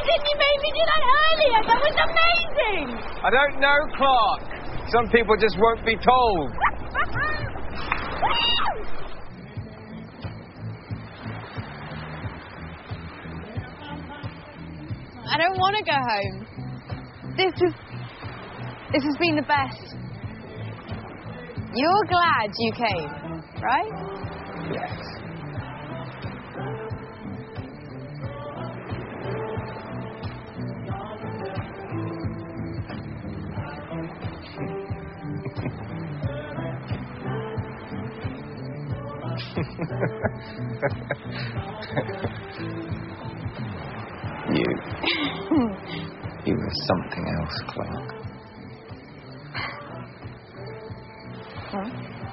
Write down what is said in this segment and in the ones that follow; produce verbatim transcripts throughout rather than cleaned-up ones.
didn't you make me do that earlier? That was amazing! I don't know, Clark. Some people just won't be told. I don't want to go home. This is... This has been the best. You're glad you came, right? Yes. you. You were something else, Clark. Huh?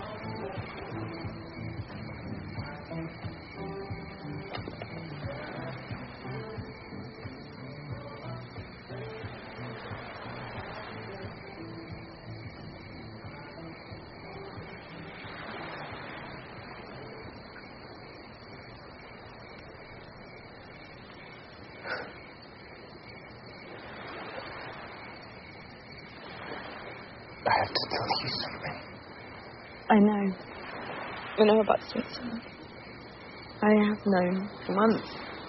I have to tell you something. I know. I know about Switzerland. I have known for months.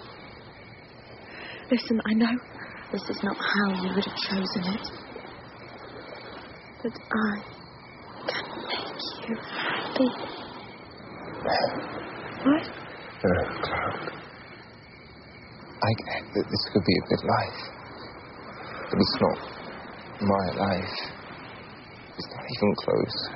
Listen, I know this is not how you would have chosen it. But I can make you happy. What? Oh, Clark. I get that this could be a good life. But it's not my life. It's not even close.